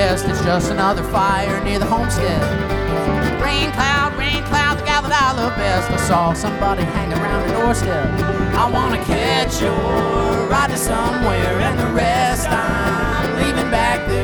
rest. It's just another fire near the homestead. Rain cloud, the gal that I love best. I saw somebody hang around the doorstep. I wanna catch your ride to somewhere, and the rest I'm leaving back there